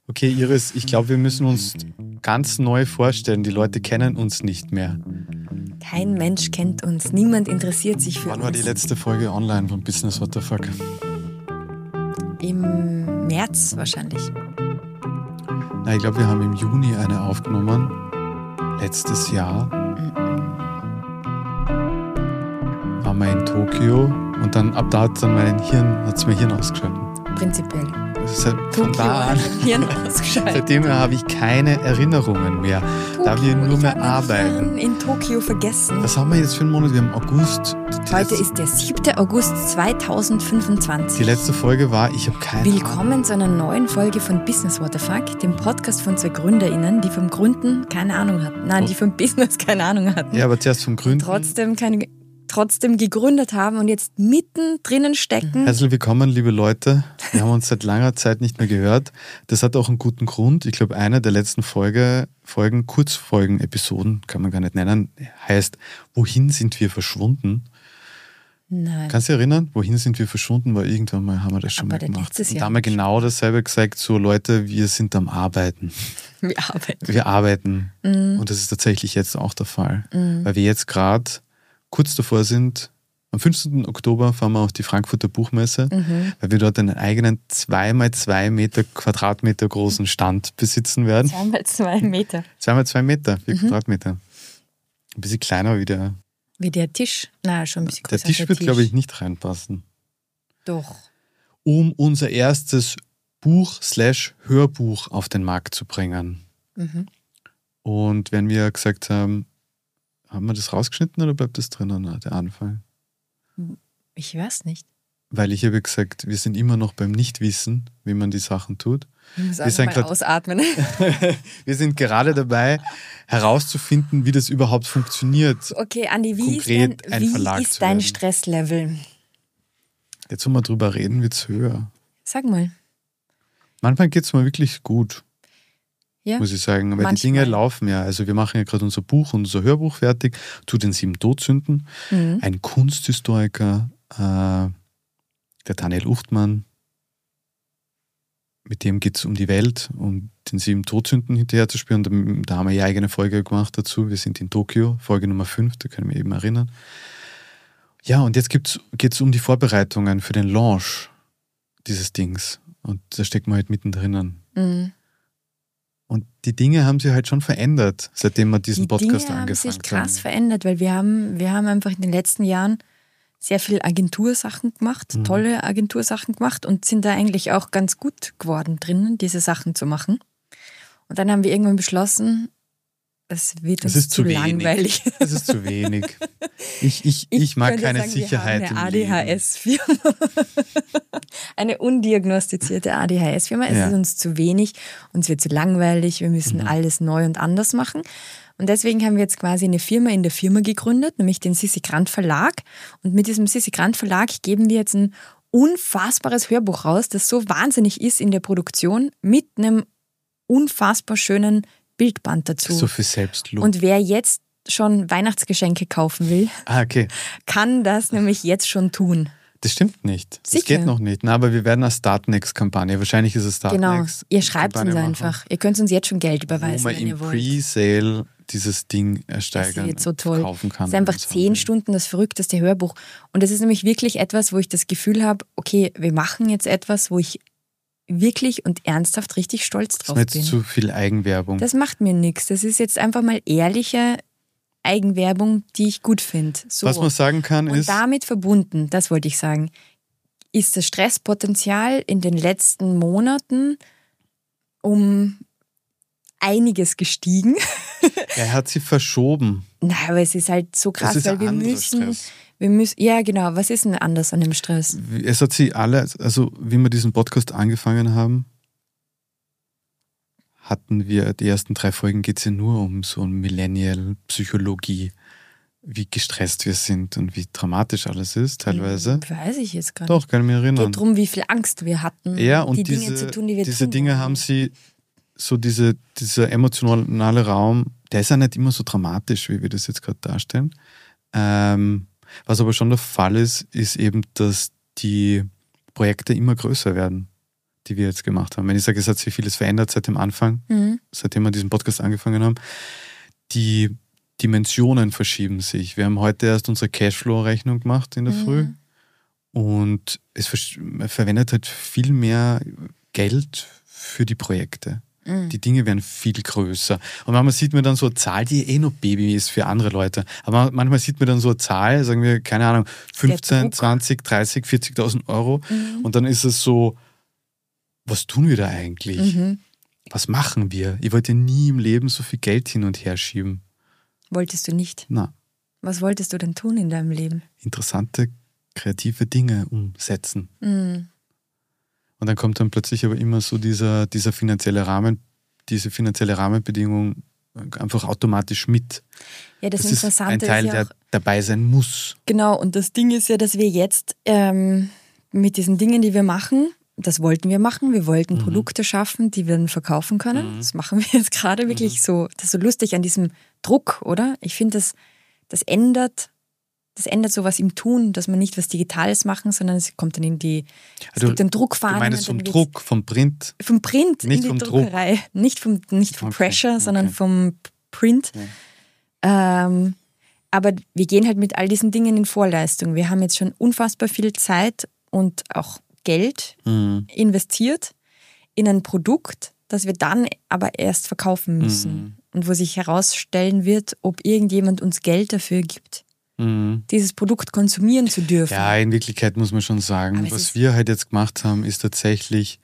Okay, Iris, ich glaube, wir müssen uns ganz neu vorstellen. Die Leute kennen uns nicht mehr. Kein Mensch kennt uns. Niemand interessiert sich für uns. Wann war die letzte Folge online von Business What the Fuck? Im März wahrscheinlich. Na, ich glaube, wir haben im Juni eine aufgenommen. Letztes Jahr. Waren wir in Tokio und dann ab da hat mein Hirn ausgeschaltet. Prinzipiell. Von da an, Hirn ausgeschaltet. seitdem habe ich keine Erinnerungen mehr, da wir nur mehr arbeiten. In Tokio vergessen. Was haben wir jetzt für einen Monat? Wir haben August. Heute ist der 7. August 2025. Die letzte Folge war, ich habe keine Willkommen zu einer neuen Folge von Business What the Fuck, dem Podcast von zwei GründerInnen, die vom Gründen keine Ahnung hatten. Nein, die vom Business keine Ahnung hatten. Ja, aber zuerst vom Gründen. Trotzdem gegründet haben und jetzt mitten drinnen stecken. Herzlich willkommen, liebe Leute. Wir haben uns seit langer Zeit nicht mehr gehört. Das hat auch einen guten Grund. Ich glaube, eine der letzten Kurzfolgen-Episoden, kann man gar nicht nennen, heißt, wohin sind wir verschwunden? Nein. Kannst du dich erinnern? Wohin sind wir verschwunden? Weil irgendwann mal haben wir das schon mal gemacht. Und da haben wir genau dasselbe gesagt, so Leute, wir sind am Arbeiten. Wir arbeiten. Und das ist tatsächlich jetzt auch der Fall. Weil wir jetzt gerade kurz davor sind, am 15. Oktober fahren wir auf die Frankfurter Buchmesse, weil wir dort einen eigenen 2x2 Quadratmeter großen Stand besitzen werden. 2x2 Meter. 2x2 Meter, 4 Quadratmeter. Ein bisschen kleiner wie der... Wie der Tisch? Nein, schon ein bisschen größer. Der Tisch wird, glaube ich, nicht reinpassen. Doch. Um unser erstes Buch/Hörbuch auf den Markt zu bringen. Und wenn wir gesagt haben wir das rausgeschnitten oder bleibt das drinnen, der Anfang? Ich weiß nicht. Weil ich habe gesagt, wir sind immer noch beim Nichtwissen, wie man die Sachen tut. Wir sind mal ausatmen. Wir sind gerade dabei, herauszufinden, wie das überhaupt funktioniert. Okay, Andi, wie ist dein Stresslevel? Jetzt, wo wir drüber reden, wird es höher. Sag mal. Manchmal geht es mir wirklich gut. Ja, muss ich sagen. Aber die Dinge laufen ja. Also wir machen ja gerade unser Buch und unser Hörbuch fertig, zu den 7 Todsünden. Ein Kunsthistoriker, der Daniel Uchtmann, mit dem geht es um die Welt, um den 7 Todsünden hinterher zu spüren. Da haben wir ja eigene Folge gemacht dazu. Wir sind in Tokio, Folge Nummer 5, da können wir eben erinnern. Ja, und jetzt geht es um die Vorbereitungen für den Launch dieses Dings. Und da stecken wir halt mittendrin. Und die Dinge haben sich halt schon verändert, seitdem wir diesen Podcast angefangen haben. Die Dinge haben sich krass verändert, weil wir haben einfach in den letzten Jahren sehr viel Agentursachen gemacht, tolle Agentursachen gemacht und sind da eigentlich auch ganz gut geworden drinnen, diese Sachen zu machen. Und dann haben wir irgendwann beschlossen, es wird uns zu langweilig. Es ist zu wenig. Ich mag keine sagen, Sicherheit. Wir haben eine ADHS-Firma. Eine undiagnostizierte ADHS-Firma. Es ist uns zu wenig, uns wird zu langweilig, wir müssen alles neu und anders machen. Und deswegen haben wir jetzt quasi eine Firma in der Firma gegründet, nämlich den Sissi Grant Verlag. Und mit diesem Sissi Grant Verlag geben wir jetzt ein unfassbares Hörbuch raus, das so wahnsinnig ist in der Produktion, mit einem unfassbar schönen Bildband dazu. So viel Selbstlob. Und wer jetzt schon Weihnachtsgeschenke kaufen will, kann das nämlich jetzt schon tun. Das stimmt nicht. Das geht noch nicht. Na, aber wir werden eine Startnext-Kampagne. Wahrscheinlich ist es Startnext. Genau. Ihr schreibt uns einfach. Ihr könnt uns jetzt schon Geld überweisen, wenn ihr wollt. Pre-Sale dieses Ding ersteigern. Das wird so toll. Kaufen kann. Es ist einfach 10 Stunden das verrückteste Hörbuch. Und das ist nämlich wirklich etwas, wo ich das Gefühl habe, okay, wir machen jetzt etwas, wo ich wirklich und ernsthaft richtig stolz drauf bin. Das ist jetzt zu viel Eigenwerbung. Das macht mir nichts. Das ist jetzt einfach mal ehrliche Eigenwerbung, die ich gut finde. So. Was man sagen kann ist... Und damit verbunden, das wollte ich sagen, ist das Stresspotenzial in den letzten Monaten um einiges gestiegen. Er hat sie verschoben. Na, aber es ist halt so krass, weil wir müssen, ja genau, was ist denn anders an dem Stress? Es hat sie alle, also wie wir diesen Podcast angefangen haben, hatten wir, die ersten 3 Folgen geht es ja nur um so eine Millennial-Psychologie, wie gestresst wir sind und wie dramatisch alles ist teilweise. Weiß ich jetzt gar nicht. Doch, kann ich mich erinnern. Es geht darum, wie viel Angst wir hatten, ja, und die Dinge zu tun, die wir diese tun Dinge wollen. Haben sie, so dieser emotionale Raum, der ist ja nicht immer so dramatisch, wie wir das jetzt gerade darstellen. Was aber schon der Fall ist eben, dass die Projekte immer größer werden. die wir jetzt gemacht haben. Wenn ich sage, es hat sich vieles verändert seit dem Anfang, seitdem wir diesen Podcast angefangen haben, die Dimensionen verschieben sich. Wir haben heute erst unsere Cashflow-Rechnung gemacht in der Früh und es verwendet halt viel mehr Geld für die Projekte. Die Dinge werden viel größer. Und manchmal sieht man dann so eine Zahl, die noch Baby ist für andere Leute. Aber manchmal sieht man dann so eine Zahl, sagen wir, keine Ahnung, 15, 20, 30, 40.000 Euro. Und dann ist es so, was tun wir da eigentlich? Was machen wir? Ich wollte nie im Leben so viel Geld hin und her schieben. Wolltest du nicht? Nein. Was wolltest du denn tun in deinem Leben? Interessante, kreative Dinge umsetzen. Und dann kommt dann plötzlich aber immer so diese finanzielle Rahmenbedingung einfach automatisch mit. Ja, das Interessante ist ein Teil, der dabei sein muss. Genau, und das Ding ist ja, dass wir jetzt mit diesen Dingen, die wir machen, das wollten wir machen. Wir wollten Produkte schaffen, die wir dann verkaufen können. Das machen wir jetzt gerade wirklich so. Das ist so lustig an diesem Druck, oder? Ich finde, das ändert sowas im Tun, dass man nicht was Digitales machen, sondern es kommt dann in die, es gibt den Druckfaden. Du meinst vom Druck, vom Print? Vom Print nicht in die vom Druckerei. Druck. Nicht vom Pressure, sondern vom Print. Okay. Aber wir gehen halt mit all diesen Dingen in Vorleistung. Wir haben jetzt schon unfassbar viel Zeit und auch Geld investiert in ein Produkt, das wir dann aber erst verkaufen müssen. Und wo sich herausstellen wird, ob irgendjemand uns Geld dafür gibt, dieses Produkt konsumieren zu dürfen. Ja, in Wirklichkeit muss man schon sagen, was wir halt jetzt gemacht haben, ist tatsächlich,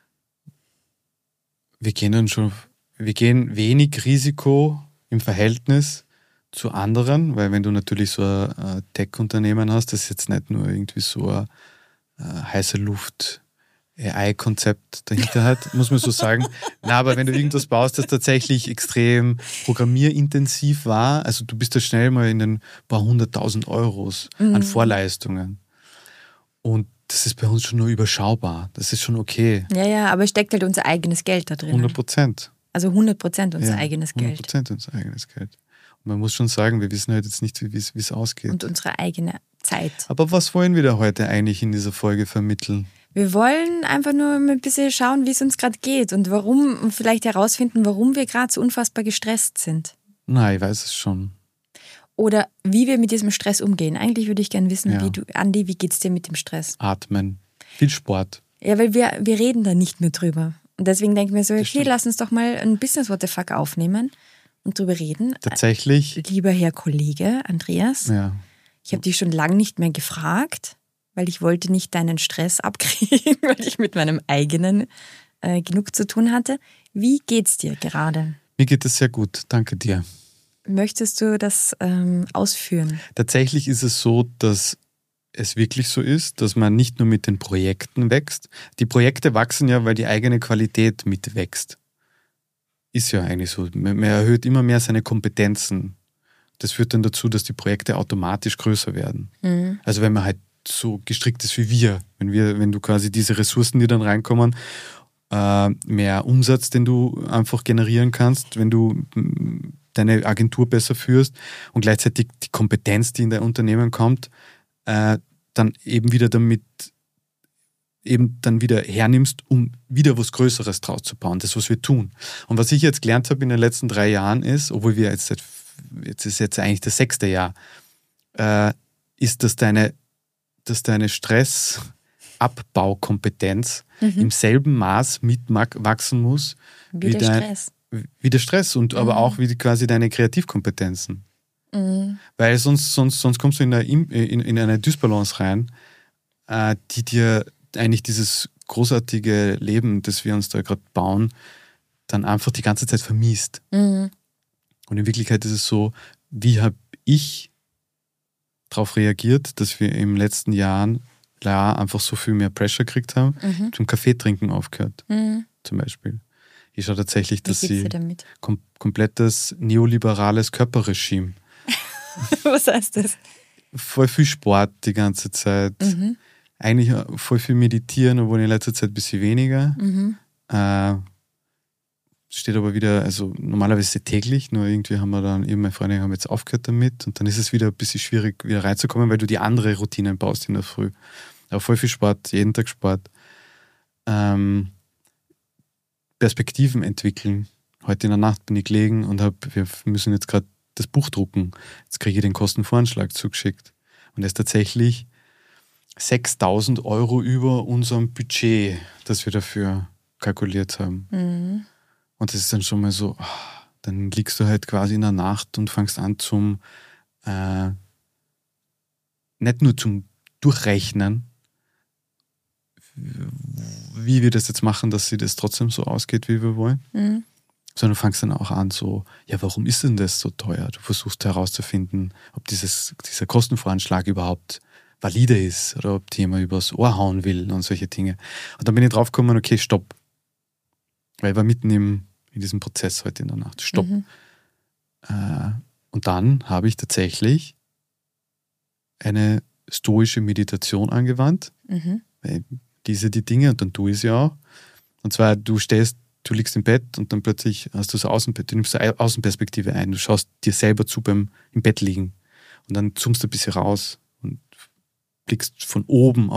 wir gehen wenig Risiko im Verhältnis zu anderen, weil wenn du natürlich so ein Tech-Unternehmen hast, das jetzt nicht nur irgendwie so ein heiße Luft AI-Konzept dahinter hat, muss man so sagen. Na, aber wenn du irgendwas baust, das tatsächlich extrem programmierintensiv war, also du bist da schnell mal in ein paar 100.000 Euros an Vorleistungen. Und das ist bei uns schon nur überschaubar. Das ist schon okay. Ja, aber steckt halt unser eigenes Geld da drin. 100%. Also 100% unser eigenes Geld. 100% unser eigenes Geld. Und man muss schon sagen, wir wissen halt jetzt nicht, wie es ausgeht. Und unsere eigene Zeit. Aber was wollen wir da heute eigentlich in dieser Folge vermitteln? Wir wollen einfach nur ein bisschen schauen, wie es uns gerade geht und vielleicht herausfinden, warum wir gerade so unfassbar gestresst sind. Nein, ich weiß es schon. Oder wie wir mit diesem Stress umgehen. Eigentlich würde ich gerne wissen, Andi, wie geht's dir mit dem Stress? Atmen. Viel Sport. Ja, weil wir reden da nicht mehr drüber. Und deswegen denken wir so, okay, lass uns doch mal ein Business What the Fuck aufnehmen und drüber reden. Tatsächlich. Lieber Herr Kollege Andreas, ich habe dich schon lange nicht mehr gefragt, weil ich wollte nicht deinen Stress abkriegen, weil ich mit meinem eigenen genug zu tun hatte. Wie geht's dir gerade? Mir geht es sehr gut, danke dir. Möchtest du das ausführen? Tatsächlich ist es so, dass es wirklich so ist, dass man nicht nur mit den Projekten wächst. Die Projekte wachsen ja, weil die eigene Qualität mitwächst. Ist ja eigentlich so. Man erhöht immer mehr seine Kompetenzen. Das führt dann dazu, dass die Projekte automatisch größer werden. Also wenn man halt so gestrickt ist wie wir. Wenn du quasi diese Ressourcen, die dann reinkommen, mehr Umsatz, den du einfach generieren kannst, wenn du deine Agentur besser führst und gleichzeitig die Kompetenz, die in dein Unternehmen kommt, dann eben wieder hernimmst, um wieder was Größeres draus zu bauen. Das, was wir tun. Und was ich jetzt gelernt habe in den letzten 3 Jahren ist, obwohl wir jetzt ist eigentlich das 6. Jahr, ist, dass deine Stressabbaukompetenz im selben Maß mitwachsen muss wie der Stress und aber auch wie quasi deine Kreativkompetenzen. Weil sonst kommst du in eine Dysbalance rein, die dir eigentlich dieses großartige Leben, das wir uns da gerade bauen, dann einfach die ganze Zeit vermiest. Und in Wirklichkeit ist es so, wie habe ich darauf reagiert, dass wir im letzten Jahr einfach so viel mehr Pressure gekriegt haben, zum Kaffeetrinken aufgehört, zum Beispiel. Ich schaue tatsächlich, dass sie komplettes neoliberales Körperregime. Was heißt das? Voll viel Sport die ganze Zeit. Eigentlich voll viel meditieren, obwohl in letzter Zeit ein bisschen weniger. Steht aber wieder, also normalerweise täglich, nur irgendwie meine Freunde haben jetzt aufgehört damit und dann ist es wieder ein bisschen schwierig, wieder reinzukommen, weil du die andere Routinen baust in der Früh. Aber voll viel Sport, jeden Tag Sport. Perspektiven entwickeln. Heute in der Nacht bin ich gelegen und wir müssen jetzt gerade das Buch drucken. Jetzt kriege ich den Kostenvoranschlag zugeschickt. Und er ist tatsächlich 6.000 € über unserem Budget, das wir dafür kalkuliert haben. Mhm. Und das ist dann schon mal so, dann liegst du halt quasi in der Nacht und fängst an nicht nur zum Durchrechnen, wie wir das jetzt machen, dass sie das trotzdem so ausgeht, wie wir wollen, sondern du fängst dann auch an so, ja, warum ist denn das so teuer? Du versuchst herauszufinden, ob dieser Kostenvoranschlag überhaupt valide ist oder ob jemand übers Ohr hauen will und solche Dinge. Und dann bin ich drauf gekommen, okay, stopp. Weil ich war mitten in diesem Prozess heute in der Nacht. Stopp. Und dann habe ich tatsächlich eine stoische Meditation angewandt. Weil die Dinge, und dann tue ich es ja auch. Und zwar, du liegst im Bett und dann plötzlich hast du so Außenbett, du nimmst so eine Außenperspektive ein, du schaust dir selber zu beim im Bett liegen und dann zoomst du ein bisschen raus und blickst von oben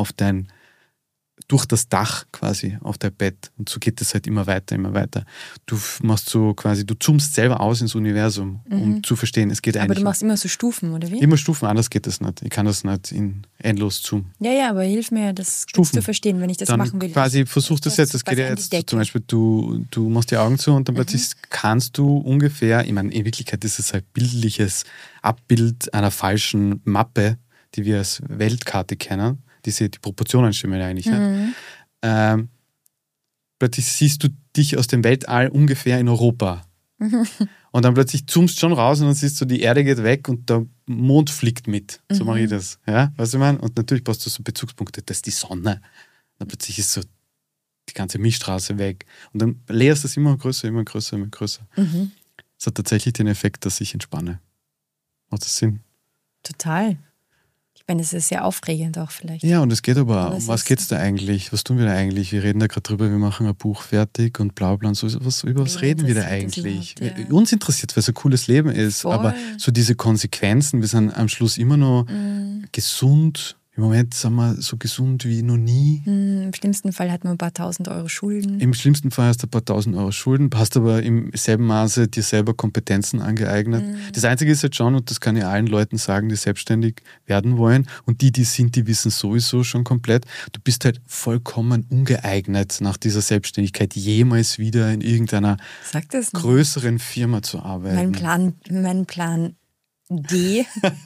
durch das Dach quasi auf dein Bett und so geht es halt immer weiter, immer weiter. Du machst so quasi, du zoomst selber aus ins Universum, um zu verstehen, es geht eigentlich. Aber du machst immer so Stufen, oder wie? Immer Stufen, anders geht das nicht. Ich kann das nicht in endlos zoomen. Ja, aber hilf mir, das zu verstehen, wenn ich das dann machen will. Quasi versuchst du das jetzt, das geht ja jetzt zum Beispiel, du machst die Augen zu und dann plötzlich kannst du ungefähr, ich meine, in Wirklichkeit ist es ein bildliches Abbild einer falschen Mappe, die wir als Weltkarte kennen. Die Proportionen stimmen ja eigentlich nicht. Plötzlich siehst du dich aus dem Weltall ungefähr in Europa. Und dann plötzlich zoomst du schon raus und dann siehst du, die Erde geht weg und der Mond fliegt mit. So mache ich das. Ja? Weißt du, ich meine? Und natürlich brauchst du so Bezugspunkte, das ist die Sonne. Dann plötzlich ist so die ganze Milchstraße weg. Und dann leerst du es immer größer, immer größer, immer größer. Das hat tatsächlich den Effekt, dass ich entspanne. Macht das Sinn? Total. Ich meine, das ist sehr aufregend auch vielleicht. Ja, und es geht aber, um was geht es da eigentlich? Was tun wir da eigentlich? Wir reden da gerade drüber, wir machen ein Buch fertig und bla bla und so. Über was reden wir da eigentlich? Uns interessiert, weil es ein cooles Leben ist, aber so diese Konsequenzen, wir sind am Schluss immer noch gesund. Im Moment sind wir so gesund wie noch nie. Im schlimmsten Fall hat man ein paar 1.000 € Schulden. Im schlimmsten Fall hast du ein paar 1.000 € Schulden, hast aber im selben Maße dir selber Kompetenzen angeeignet. Das Einzige ist halt schon, und das kann ich allen Leuten sagen, die selbstständig werden wollen, und die wissen sowieso schon komplett, du bist halt vollkommen ungeeignet, nach dieser Selbstständigkeit jemals wieder in irgendeiner größeren Firma zu arbeiten. Mein Plan D,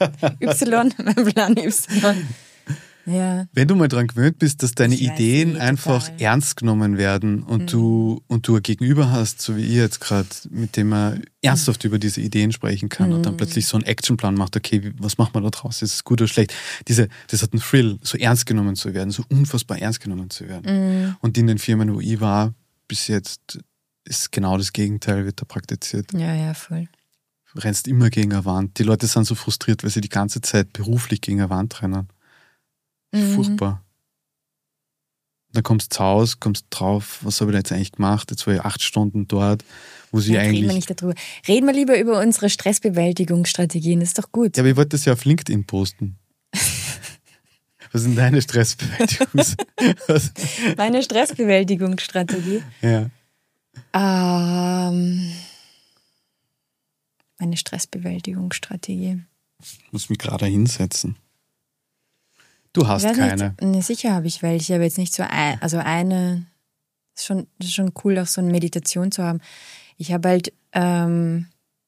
mein Plan Y. Ja. Wenn du mal daran gewöhnt bist, dass deine Ideen einfach ernst genommen werden und du ein Gegenüber hast, so wie ich jetzt gerade, mit dem man ernsthaft über diese Ideen sprechen kann und dann plötzlich so einen Actionplan macht, okay, was macht man da draus? Ist es gut oder schlecht? Das hat einen Thrill, so ernst genommen zu werden, so unfassbar ernst genommen zu werden. Und in den Firmen, wo ich war, bis jetzt ist genau das Gegenteil, wird da praktiziert. Ja, voll. Du rennst immer gegen eine Wand. Die Leute sind so frustriert, weil sie die ganze Zeit beruflich gegen eine Wand rennen. Furchtbar. Dann kommst du zu Hause, kommst drauf, was habe ich da jetzt eigentlich gemacht? Jetzt war ich 8 Stunden dort, wo sie eigentlich... Reden wir nicht darüber. Reden wir lieber über unsere Stressbewältigungsstrategien, das ist doch gut. Ja, aber ich wollte das ja auf LinkedIn posten. Was sind deine Stressbewältigungsstrategien? Meine Stressbewältigungsstrategie? Ja. Meine Stressbewältigungsstrategie. Ich muss mich gerade hinsetzen. Du hast keine. Sicher habe ich welche, aber jetzt nicht so eine. Ist schon cool, auch so eine Meditation zu haben. Ich habe halt, also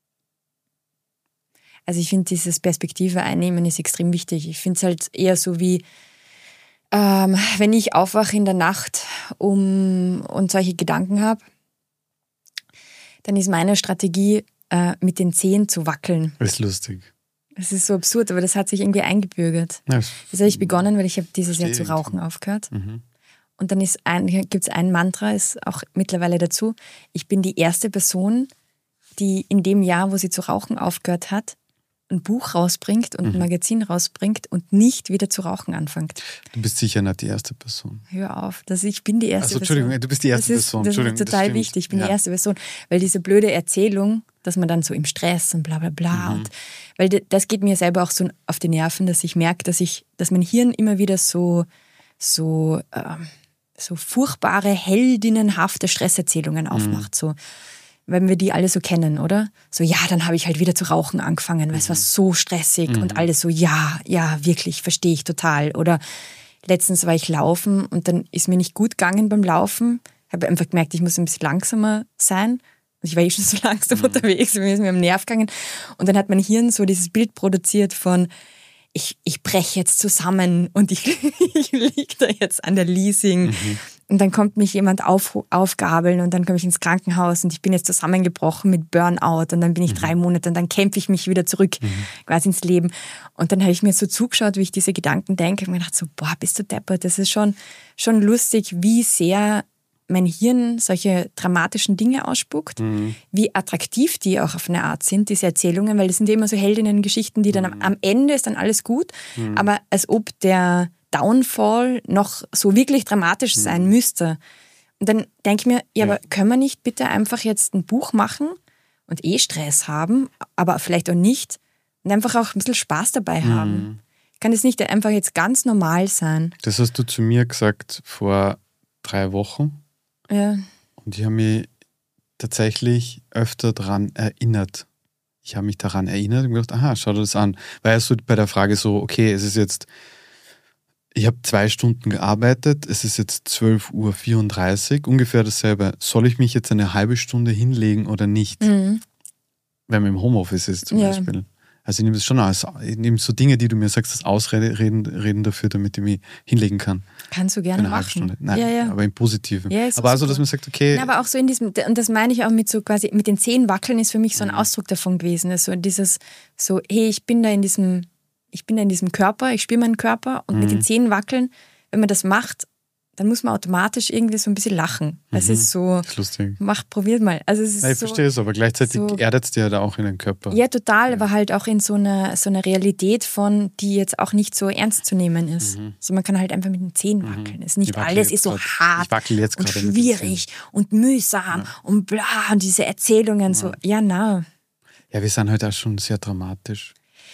ich finde dieses Perspektive einnehmen ist extrem wichtig. Ich finde es halt eher so wie, wenn ich aufwache in der Nacht und solche Gedanken habe, dann ist meine Strategie, mit den Zehen zu wackeln. Das ist lustig. Das ist so absurd, aber das hat sich irgendwie eingebürgert. Ja, das habe ich begonnen, weil ich habe dieses Jahr zu rauchen aufgehört. Und dann gibt es ein Mantra, ist auch mittlerweile dazu. Ich bin die erste Person, die in dem Jahr, wo sie zu rauchen aufgehört hat, ein Buch rausbringt und ein Magazin rausbringt und nicht wieder zu rauchen anfängt. Du bist sicher nicht die erste Person. Hör auf, ich bin die erste Person. Entschuldigung, du bist die erste Person. Das ist total wichtig, ich bin die erste Person. Weil diese blöde Erzählung, dass man dann so im Stress und bla bla bla. Und, weil das geht mir selber auch so auf die Nerven, dass ich merke, dass mein Hirn immer wieder so so furchtbare, heldinnenhafte Stresserzählungen aufmacht. So, wenn wir die alle so kennen, oder? So, ja, dann habe ich halt wieder zu rauchen angefangen, weil es war so stressig und alles so, ja, wirklich, verstehe ich total. Oder letztens war ich laufen und dann ist mir nicht gut gegangen beim Laufen. Habe einfach gemerkt, ich muss ein bisschen langsamer sein. Und ich war schon so langsam unterwegs, mir ist mir am Nerv gegangen. Und dann hat mein Hirn so dieses Bild produziert von, ich breche jetzt zusammen und ich liege da jetzt an der Leasing. Und dann kommt mich jemand aufgabeln und dann komme ich ins Krankenhaus und ich bin jetzt zusammengebrochen mit Burnout und dann bin ich 3 Monate und dann kämpfe ich mich wieder zurück quasi ins Leben. Und dann habe ich mir so zugeschaut, wie ich diese Gedanken denke und mir gedacht so, boah, bist du deppert, das ist schon lustig, wie sehr mein Hirn solche dramatischen Dinge ausspuckt, wie attraktiv die auch auf eine Art sind, diese Erzählungen, weil das sind ja immer so Heldinnen-Geschichten, die dann am Ende ist dann alles gut, aber als ob der Downfall noch so wirklich dramatisch sein müsste. Und dann denke ich mir, ja, aber können wir nicht bitte einfach jetzt ein Buch machen und Stress haben, aber vielleicht auch nicht und einfach auch ein bisschen Spaß dabei haben? Kann das nicht einfach jetzt ganz normal sein? Das hast du zu mir gesagt vor 3 Wochen. Ja. Und ich habe mich tatsächlich öfter daran erinnert. Ich habe mich daran erinnert und gedacht, aha, schau dir das an. Weil so bei der Frage so, okay, es ist jetzt, ich habe 2 Stunden gearbeitet, es ist jetzt 12:34 Uhr, ungefähr dasselbe. Soll ich mich jetzt eine halbe Stunde hinlegen oder nicht? Wenn man im Homeoffice ist zum Beispiel. Also ich nehme das schon aus. Ich nehme so Dinge, die du mir sagst, das Ausreden dafür, damit ich mich hinlegen kann. Kannst du gerne machen. Nein, aber im Positiven. Ja, aber also, dass man sagt, okay. Ja, aber auch so in diesem, und das meine ich auch mit so quasi, mit den Zehen wackeln ist für mich so ein Ausdruck davon gewesen. Also dieses so, hey, ich bin da in diesem Körper, ich spüre meinen Körper und mit den Zehen wackeln, wenn man das macht, dann muss man automatisch irgendwie so ein bisschen lachen. Es ist so, das ist lustig. Probiert mal. Also es ist ich verstehe es, aber gleichzeitig so, erdet es dir ja da auch in den Körper. Ja, total, aber halt auch in so einer Realität von, die jetzt auch nicht so ernst zu nehmen ist. So, man kann halt einfach mit den Zehen wackeln. Es ist nicht alles ist so hart und schwierig und mühsam und bla und diese Erzählungen so, ja, na. Ja, wir sind halt auch schon sehr dramatisch.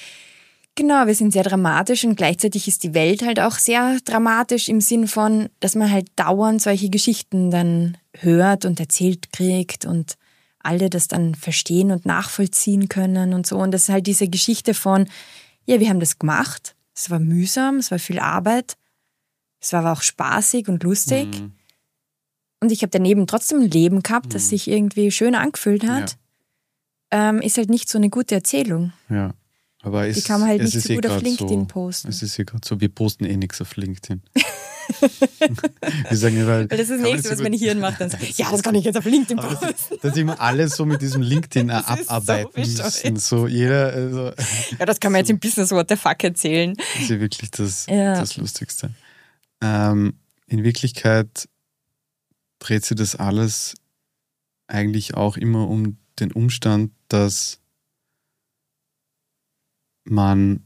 Genau, wir sind sehr dramatisch und gleichzeitig ist die Welt halt auch sehr dramatisch im Sinn von, dass man halt dauernd solche Geschichten dann hört und erzählt kriegt und alle das dann verstehen und nachvollziehen können und so. Und das ist halt diese Geschichte von, ja, wir haben das gemacht, es war mühsam, es war viel Arbeit, es war aber auch spaßig und lustig. Und ich habe daneben trotzdem ein Leben gehabt, das sich irgendwie schön angefühlt hat. Ist halt nicht so eine gute Erzählung. Ja. Aber die kann man halt nicht so gut auf LinkedIn posten. Es ist ja gerade so, wir posten nichts auf LinkedIn. Wir sagen ja, weil das ist das Nächste, was mein Hirn macht. Dann so, ja, das kann ich jetzt auf LinkedIn posten. Dass immer alle so mit diesem LinkedIn abarbeiten müssen. So jeder, also ja, das kann man jetzt im Business What the Fuck erzählen. Das ist ja wirklich das Lustigste. In Wirklichkeit dreht sich das alles eigentlich auch immer um den Umstand, dass man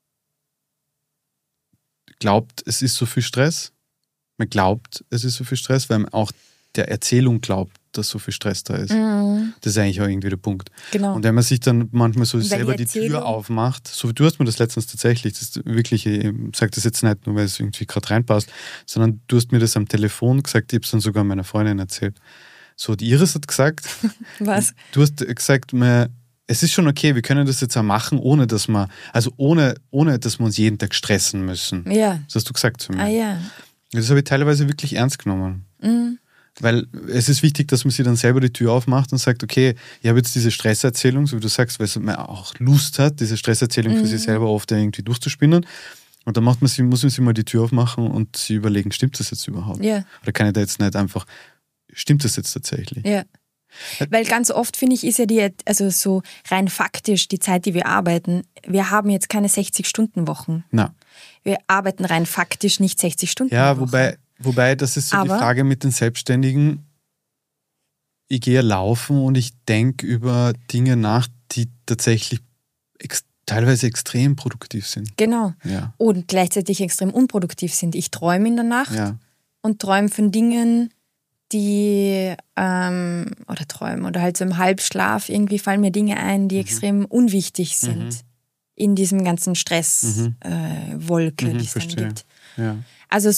glaubt, es ist so viel Stress. Man glaubt, es ist so viel Stress, weil man auch der Erzählung glaubt, dass so viel Stress da ist. Das ist eigentlich auch irgendwie der Punkt. Genau. Und wenn man sich dann manchmal so selber die Tür aufmacht, so wie du hast mir das letztens tatsächlich, das ist wirklich, ich sage das jetzt nicht nur, weil es irgendwie gerade reinpasst, sondern du hast mir das am Telefon gesagt, ich habe es dann sogar meiner Freundin erzählt. So, die Iris hat gesagt, was? Du hast gesagt, es ist schon okay, wir können das jetzt auch machen, ohne dass wir uns jeden Tag stressen müssen. Ja. Das hast du gesagt zu mir. Ah ja. Das habe ich teilweise wirklich ernst genommen. Weil es ist wichtig, dass man sich dann selber die Tür aufmacht und sagt, okay, ich habe jetzt diese Stresserzählung, so wie du sagst, weil man auch Lust hat, diese Stresserzählung für sich selber oft irgendwie durchzuspinnen. Und dann muss man sich mal die Tür aufmachen und sich überlegen, stimmt das jetzt überhaupt? Ja. Oder kann ich da jetzt nicht einfach, stimmt das jetzt tatsächlich? Ja. Weil ganz oft, finde ich, ist ja also so rein faktisch die Zeit, die wir arbeiten, wir haben jetzt keine 60-Stunden-Wochen. Na. Wir arbeiten rein faktisch nicht 60 Stunden. Ja, wobei das ist so die Frage mit den Selbstständigen. Ich gehe laufen und ich denke über Dinge nach, die tatsächlich teilweise extrem produktiv sind. Genau. Ja. Und gleichzeitig extrem unproduktiv sind. Ich träume in der Nacht und träume von Dingen, die oder halt so im Halbschlaf irgendwie fallen mir Dinge ein, die extrem unwichtig sind in diesem ganzen Stresswolke, die es dann gibt. Ja. Also so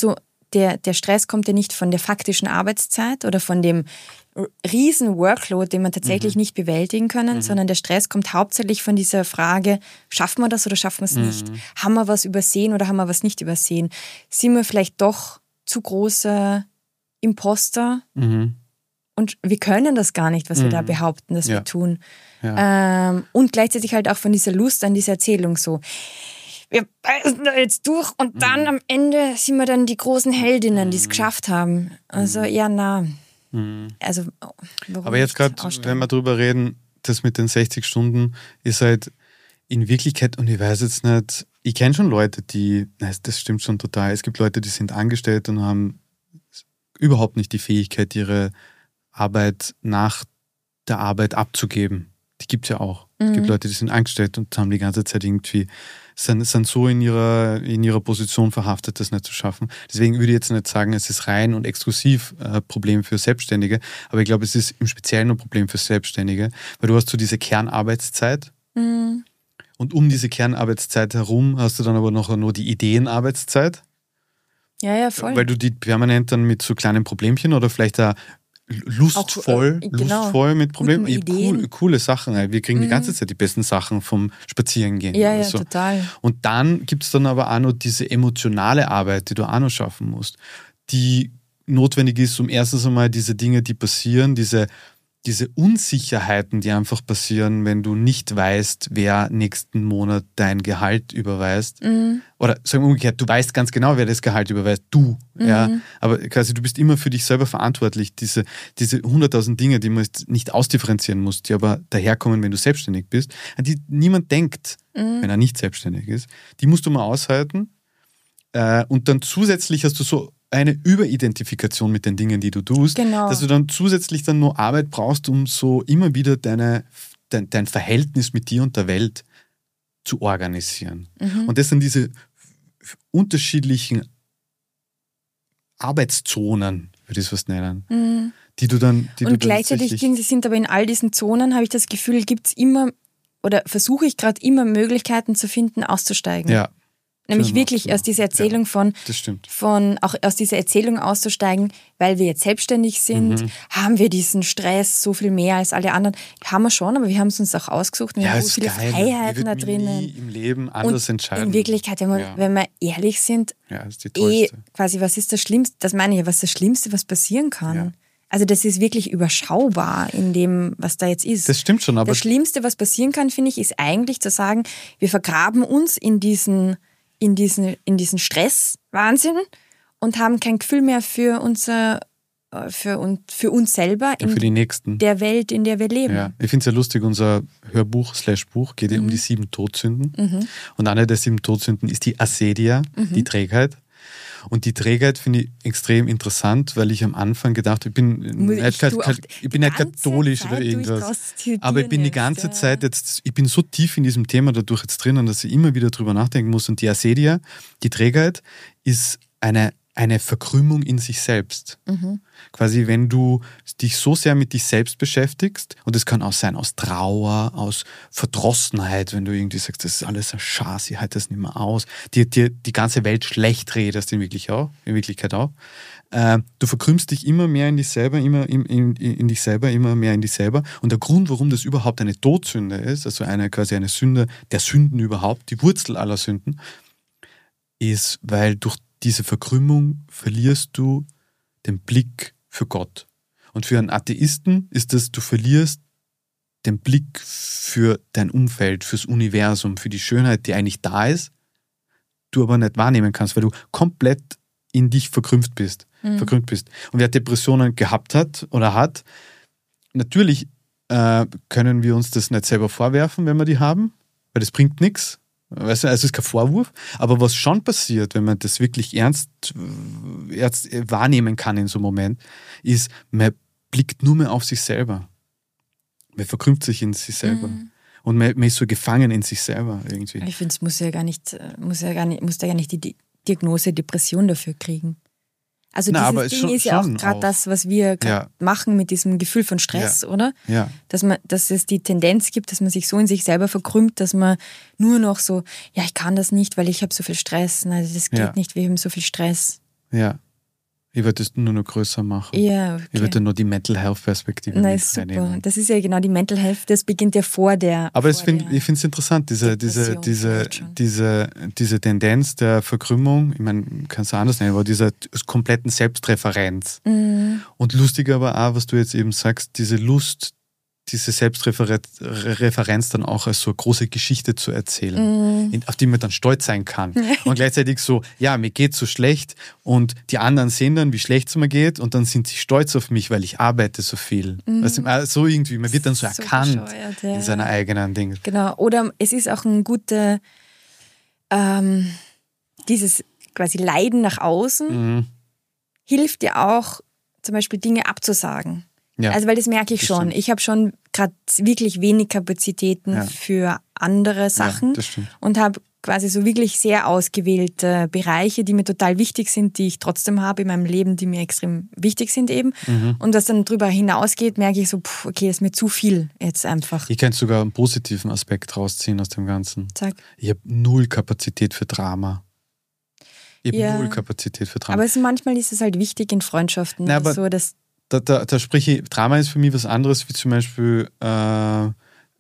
der Stress kommt ja nicht von der faktischen Arbeitszeit oder von dem riesen Workload, den man tatsächlich nicht bewältigen können, sondern der Stress kommt hauptsächlich von dieser Frage, schaffen wir das oder schaffen wir es nicht? Haben wir was übersehen oder haben wir was nicht übersehen? Sind wir vielleicht doch zu große Imposter? Und wir können das gar nicht, was wir da behaupten, dass wir tun. Ja. Und gleichzeitig halt auch von dieser Lust an dieser Erzählung so. Wir beißen da jetzt durch und dann am Ende sind wir dann die großen Heldinnen, die es geschafft haben. Also Also, aber jetzt gerade, wenn wir drüber reden, das mit den 60 Stunden ist halt in Wirklichkeit, und ich weiß jetzt nicht, ich kenne schon Leute, das stimmt schon total, es gibt Leute, die sind angestellt und haben überhaupt nicht die Fähigkeit, ihre Arbeit nach der Arbeit abzugeben. Die gibt es ja auch. Es gibt Leute, die sind angestellt und haben die ganze Zeit irgendwie, sind so in ihrer Position verhaftet, das nicht zu schaffen. Deswegen würde ich jetzt nicht sagen, es ist rein und exklusiv ein Problem für Selbstständige, aber ich glaube, es ist im Speziellen ein Problem für Selbstständige, weil du hast so diese Kernarbeitszeit und um diese Kernarbeitszeit herum hast du dann aber noch nur die Ideenarbeitszeit. Ja, voll. Weil du die permanent dann mit so kleinen Problemchen oder vielleicht da lustvoll mit Problemen. Coole Sachen. Wir kriegen die ganze Zeit die besten Sachen vom Spazierengehen. Ja, so. Total. Und dann gibt es dann aber auch noch diese emotionale Arbeit, die du auch noch schaffen musst, die notwendig ist, um erstens einmal diese Dinge, die passieren, diese Unsicherheiten, die einfach passieren, wenn du nicht weißt, wer nächsten Monat dein Gehalt überweist. Oder sagen wir umgekehrt, du weißt ganz genau, wer das Gehalt überweist. Du. Ja. Aber quasi, du bist immer für dich selber verantwortlich. Diese 100.000 Dinge, die man nicht ausdifferenzieren muss, die aber daherkommen, wenn du selbstständig bist, an die niemand denkt, wenn er nicht selbstständig ist. Die musst du mal aushalten. Und dann zusätzlich hast du so eine Überidentifikation mit den Dingen, die du tust, dass du dann zusätzlich dann nur Arbeit brauchst, um so immer wieder dein Verhältnis mit dir und der Welt zu organisieren. Und das sind diese unterschiedlichen Arbeitszonen, würde ich es fast nennen, die du dann... Und gleichzeitig sind aber in all diesen Zonen, habe ich das Gefühl, gibt es immer, oder versuche ich gerade immer Möglichkeiten zu finden, auszusteigen. Ja. Nämlich wirklich aus dieser Erzählung auch aus dieser Erzählung auszusteigen, weil wir jetzt selbstständig sind, haben wir diesen Stress so viel mehr als alle anderen. Haben wir schon, aber wir haben es uns auch ausgesucht. Wir haben so viele Freiheiten da drinnen. Nie im Leben anders entscheiden. In Wirklichkeit, wenn wir ehrlich sind, ist die tollste. Quasi, was ist das Schlimmste? Das meine ich ja, was ist das Schlimmste, was passieren kann? Ja. Also das ist wirklich überschaubar in dem, was da jetzt ist. Das stimmt schon. Aber das Schlimmste, was passieren kann, finde ich, ist eigentlich zu sagen, wir vergraben uns in diesen Stress-Wahnsinn und haben kein Gefühl mehr für uns selber für die Nächsten. Der Welt, in der wir leben. Ja. Ich finde es ja lustig, unser Hörbuch/Buch geht ja um die 7 Todsünden. Und eine der 7 Todsünden ist die Acedia, die Trägheit. Und die Trägheit finde ich extrem interessant, weil ich am Anfang gedacht habe, ich bin nicht katholisch oder irgendwas. Aber ich bin die ganze Zeit jetzt, ich bin so tief in diesem Thema dadurch jetzt drinnen, dass ich immer wieder drüber nachdenken muss. Und die Acedia, die Trägheit, ist eine Verkrümmung in sich selbst. Quasi, wenn du dich so sehr mit dich selbst beschäftigst, und das kann auch sein aus Trauer, aus Verdrossenheit, wenn du irgendwie sagst, das ist alles ein Schatz, ich halte das nicht mehr aus, dir die ganze Welt schlecht redest in Wirklichkeit auch. Du verkrümmst dich immer mehr in dich selber, immer mehr in dich selber. Und der Grund, warum das überhaupt eine Todsünde ist, also quasi eine Sünde der Sünden überhaupt, die Wurzel aller Sünden, ist, weil durch diese Verkrümmung verlierst du den Blick für Gott. Und für einen Atheisten ist das, du verlierst den Blick für dein Umfeld, fürs Universum, für die Schönheit, die eigentlich da ist, du aber nicht wahrnehmen kannst, weil du komplett in dich verkrümmt bist. Und wer Depressionen gehabt hat oder hat, natürlich können wir uns das nicht selber vorwerfen, wenn wir die haben, weil das bringt nichts. Weißt du, also es ist kein Vorwurf, aber was schon passiert, wenn man das wirklich ernst wahrnehmen kann in so einem Moment, ist, man blickt nur mehr auf sich selber. Man verkrümmt sich in sich selber. Und man ist so gefangen in sich selber irgendwie. Ich finde, es muss da gar nicht die Diagnose Depression dafür kriegen. Also dieses Ding ist ja auch gerade das, was wir machen mit diesem Gefühl von Stress, oder? Ja. Dass es die Tendenz gibt, dass man sich so in sich selber verkrümmt, dass man nur noch so, ich kann das nicht, weil ich habe so viel Stress. Nein, das geht nicht, wir haben so viel Stress. Ja. Ich würde es nur noch größer machen. Ja, okay. Ich würde nur die Mental Health Perspektive mit reinnehmen. Das ist ja genau die Mental Health, das beginnt ja vor der. Aber ich finde es interessant, diese Tendenz der Verkrümmung, ich meine, kannst du anders nennen, aber dieser kompletten Selbstreferenz. Mhm. Und lustiger aber auch, was du jetzt eben sagst, diese Lust, diese Selbstreferenz dann auch als so eine große Geschichte zu erzählen, auf die man dann stolz sein kann. Und gleichzeitig so, ja, mir geht's so schlecht und die anderen sehen dann, wie schlecht es mir geht und dann sind sie stolz auf mich, weil ich arbeite so viel. Also, so irgendwie, man wird dann so erkannt in seiner eigenen Dinge. Genau, oder es ist auch ein guter, dieses quasi Leiden nach außen hilft dir auch, zum Beispiel Dinge abzusagen. Ja, also weil das merke ich schon. Ich habe schon gerade wirklich wenig Kapazitäten für andere Sachen und habe quasi so wirklich sehr ausgewählte Bereiche, die mir total wichtig sind, die ich trotzdem habe in meinem Leben, die mir extrem wichtig sind eben. Und was dann darüber hinausgeht, merke ich so, okay, ist mir zu viel jetzt einfach. Ich kann sogar einen positiven Aspekt rausziehen aus dem Ganzen. Sag. Ich habe 0 Kapazität für Drama. Aber manchmal ist es halt wichtig in Freundschaften. Na, aber so, dass Da sprich ich, Drama ist für mich was anderes, wie zum Beispiel eine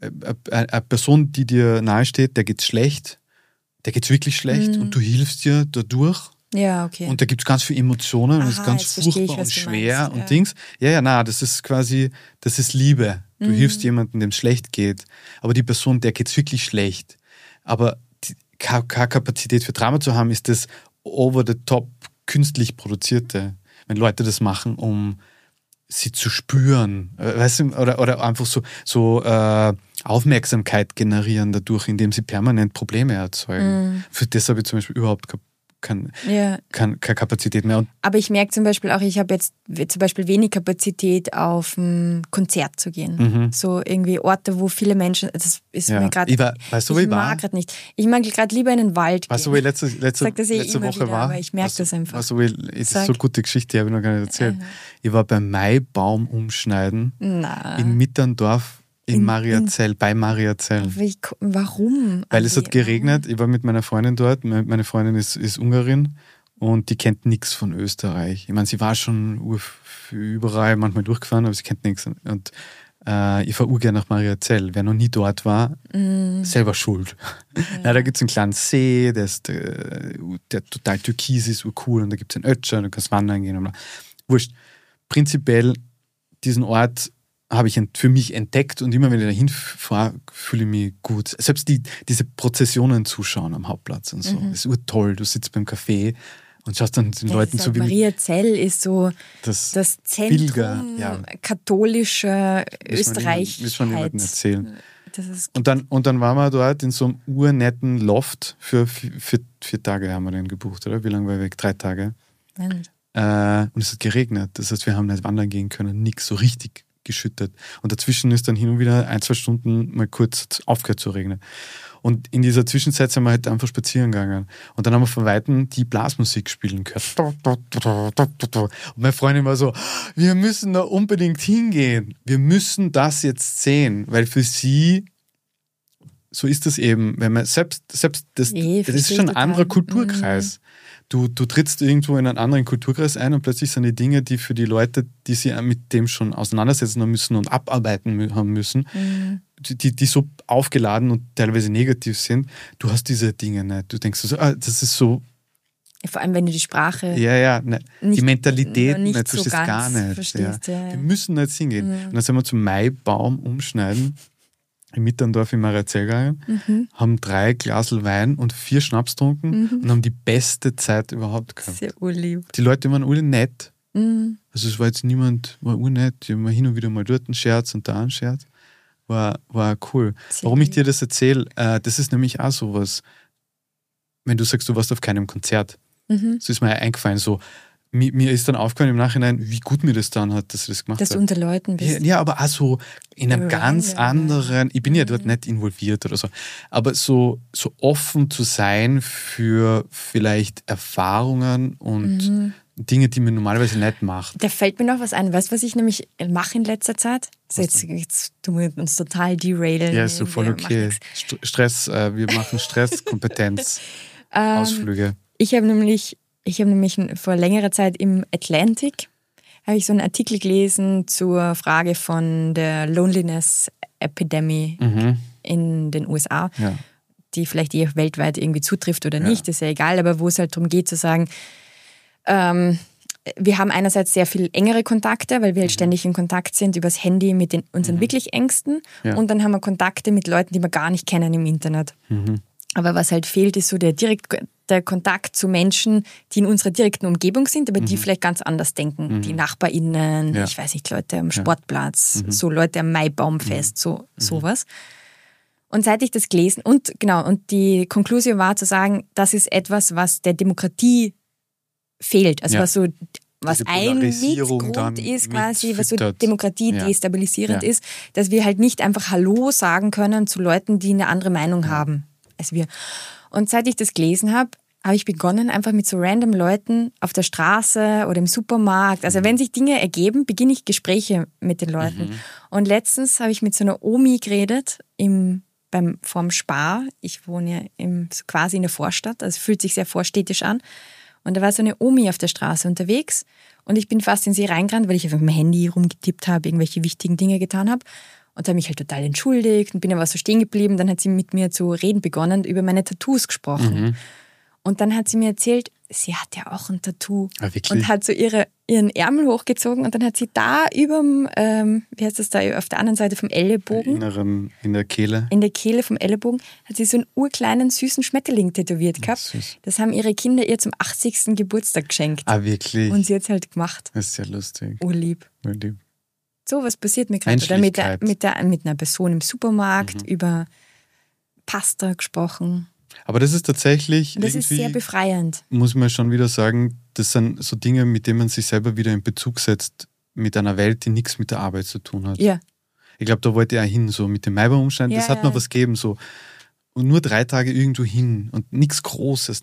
Person, die dir nahesteht, der geht's schlecht, der geht's wirklich schlecht und du hilfst dir dadurch. Ja, okay. Und da gibt es ganz viele Emotionen und es ist ganz furchtbar und schwer und Dings. Das ist quasi, das ist Liebe. Du hilfst jemandem, dem es schlecht geht, aber die Person, der geht's wirklich schlecht. Aber keine Kapazität für Drama zu haben, ist das over the top künstlich produzierte. Wenn Leute das machen, um sie zu spüren, weißt du, oder einfach so Aufmerksamkeit generieren dadurch, indem sie permanent Probleme erzeugen. Für das habe ich zum Beispiel überhaupt keine Kapazität mehr. Aber ich merke zum Beispiel auch, ich habe jetzt zum Beispiel wenig Kapazität, auf ein Konzert zu gehen. So irgendwie Orte, wo viele Menschen, das ist mir gerade, ich mag gerade nicht. Ich mag gerade lieber in den Wald gehen. Weißt du, wo ich letzte Woche wieder, war? Aber ich merke das einfach. Weißt du, das ist so eine gute Geschichte, die habe ich noch gar nicht erzählt. Ich war beim Maibaum umschneiden in Mitterndorf. In Mariazell, bei Mariazell. Warum? Weil es hat geregnet. Ich war mit meiner Freundin dort. Meine Freundin ist Ungarin und die kennt nichts von Österreich. Ich meine, sie war schon überall manchmal durchgefahren, aber sie kennt nichts. Und ich fahre urgern nach Mariazell. Wer noch nie dort war, selber schuld. Ja. Da gibt es einen kleinen See, der total türkis ist, urcool. Und da gibt es einen Ötscher, du kannst wandern gehen. Wurscht. Prinzipiell diesen Ort habe ich für mich entdeckt und immer wenn ich da hinfahre, fühle ich mich gut. Selbst diese Prozessionen zuschauen am Hauptplatz und so. Das ist urtoll. Du sitzt beim Café und schaust dann den Leuten zu. Mariazell ist so das Zentrum katholischer Österreich. Muss man jemandem erzählen. Und dann waren wir dort in so einem urnetten Loft für 4 Tage haben wir den gebucht, oder? Wie lange war ich weg? 3 Tage. Und es hat geregnet. Das heißt, wir haben nicht wandern gehen können. Nichts so richtig geschüttet. Und dazwischen ist dann hin und wieder 1-2 Stunden mal kurz aufgehört zu regnen. Und in dieser Zwischenzeit sind wir halt einfach spazieren gegangen. Und dann haben wir von Weitem die Blasmusik spielen gehört. Und meine Freundin war so, wir müssen da unbedingt hingehen. Wir müssen das jetzt sehen. Weil für sie, so ist das eben, wenn man selbst das ist schon ein anderer Kulturkreis. Du trittst irgendwo in einen anderen Kulturkreis ein und plötzlich sind die Dinge, die für die Leute, die sich mit dem schon auseinandersetzen müssen und abarbeiten haben müssen, die so aufgeladen und teilweise negativ sind, du hast diese Dinge nicht. Du denkst so, das ist so... Vor allem, wenn du die Sprache... die Mentalität nicht du so verstehst gar nicht. Verstehst, ja. Wir müssen jetzt hingehen. Und dann sind wir zum Maibaum umschneiden, in Mitterndorf in Mariazell gegangen, haben 3 Glasl Wein und 4 Schnaps getrunken und haben die beste Zeit überhaupt gehabt. Sehr urlieb. Die Leute waren alle nett. Also es war jetzt niemand, war urnett. Die haben hin und wieder mal dort einen Scherz und da einen Scherz. War cool. Sehr Warum ich dir das erzähle, das ist nämlich auch sowas, wenn du sagst, du warst auf keinem Konzert. So ist mir eingefallen, so mir ist dann aufgefallen im Nachhinein, wie gut mir das dann hat, dass ich das gemacht habe. Dass du unter Leuten bist. Ja, aber auch so in einem ganz anderen, ich bin ja dort nicht involviert oder so, aber so offen zu sein für vielleicht Erfahrungen und Dinge, die man normalerweise nicht macht. Da fällt mir noch was ein. Weißt du, was ich nämlich mache in letzter Zeit? Also jetzt tun wir uns total derailen. Ja, ist so voll okay. Stress, wir machen Stress, Kompetenz, Ausflüge. Ich habe nämlich Ich habe nämlich vor längerer Zeit im Atlantic habe ich so einen Artikel gelesen zur Frage von der Loneliness Epidemic in den USA, die vielleicht weltweit irgendwie zutrifft oder nicht, ist ja egal, aber wo es halt darum geht zu sagen, wir haben einerseits sehr viel engere Kontakte, weil wir halt ständig in Kontakt sind übers Handy mit unseren wirklich Ängsten und dann haben wir Kontakte mit Leuten, die wir gar nicht kennen im Internet. Aber was halt fehlt, ist so der Kontakt zu Menschen, die in unserer direkten Umgebung sind, aber die vielleicht ganz anders denken. Die NachbarInnen, ich weiß nicht, Leute am Sportplatz, so Leute am Maibaumfest, sowas. Und seit ich das gelesen, und die Konklusion war zu sagen, das ist etwas, was der Demokratie fehlt. Also was ein Mitgrund ist quasi, was so Demokratie destabilisierend ist, dass wir halt nicht einfach Hallo sagen können zu Leuten, die eine andere Meinung haben als wir. Und seit ich das gelesen habe, habe ich begonnen, einfach mit so random Leuten auf der Straße oder im Supermarkt, also wenn sich Dinge ergeben, beginne ich Gespräche mit den Leuten. Und letztens habe ich mit so einer Omi geredet vorm Spar. Ich wohne ja quasi in der Vorstadt, also fühlt sich sehr vorstädtisch an. Und da war so eine Omi auf der Straße unterwegs und ich bin fast in sie reingerannt, weil ich einfach mit dem Handy rumgetippt habe, irgendwelche wichtigen Dinge getan habe. Und habe mich halt total entschuldigt und bin aber so stehen geblieben. Dann hat sie mit mir zu reden begonnen, über meine Tattoos gesprochen. Und dann hat sie mir erzählt, sie hat ja auch ein Tattoo. Und hat so ihren Ärmel hochgezogen und dann hat sie da überm, wie heißt das da, auf der anderen Seite vom Ellenbogen. In der Kehle. In der Kehle vom Ellenbogen hat sie so einen urkleinen, süßen Schmetterling tätowiert gehabt. Süß. Das haben ihre Kinder ihr zum 80. Geburtstag geschenkt. Ah, wirklich? Und sie hat es halt gemacht. Das ist ja lustig. Urlieb. Urlieb. So was passiert mir gerade. Oder mit einer Person im Supermarkt über Pasta gesprochen. Aber das ist tatsächlich. Das ist sehr befreiend. Muss man schon wieder sagen, das sind so Dinge, mit denen man sich selber wieder in Bezug setzt mit einer Welt, die nichts mit der Arbeit zu tun hat. Ja. Ich glaube, da wollte er hin, so mit dem Maibaumumstand, das hat noch was gegeben, so. Und nur 3 Tage irgendwo hin und nichts Großes,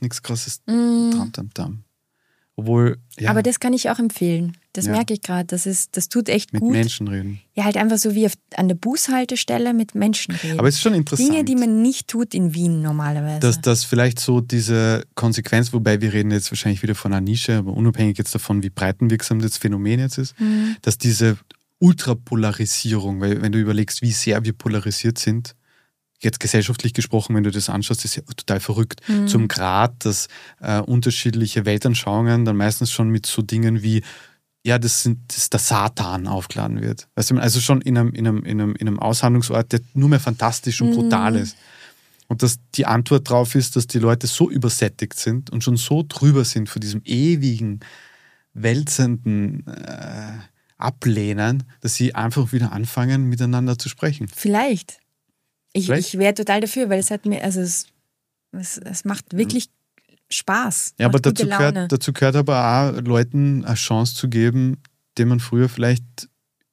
Tam. Obwohl, aber das kann ich auch empfehlen. Das merke ich gerade. Das tut echt gut. Mit Menschen reden. Ja, halt einfach so wie an der Bushaltestelle mit Menschen reden. Aber es ist schon interessant. Dinge, die man nicht tut in Wien normalerweise. Dass vielleicht so diese Konsequenz, wobei wir reden jetzt wahrscheinlich wieder von einer Nische, aber unabhängig jetzt davon, wie breitenwirksam das Phänomen jetzt ist, dass diese Ultrapolarisierung, weil wenn du überlegst, wie sehr wir polarisiert sind, jetzt gesellschaftlich gesprochen, wenn du das anschaust, ist ja total verrückt. Zum Grad, dass unterschiedliche Weltanschauungen dann meistens schon mit so Dingen wie, das der Satan aufgeladen wird. Weißt du, also schon in einem Aushandlungsort, der nur mehr fantastisch und brutal ist. Und dass die Antwort darauf ist, dass die Leute so übersättigt sind und schon so drüber sind von diesem ewigen, wälzenden Ablehnen, dass sie einfach wieder anfangen, miteinander zu sprechen. Vielleicht. Ich wäre total dafür, weil es macht wirklich Spaß. Ja, aber dazu gehört aber auch, Leuten eine Chance zu geben, denen man früher vielleicht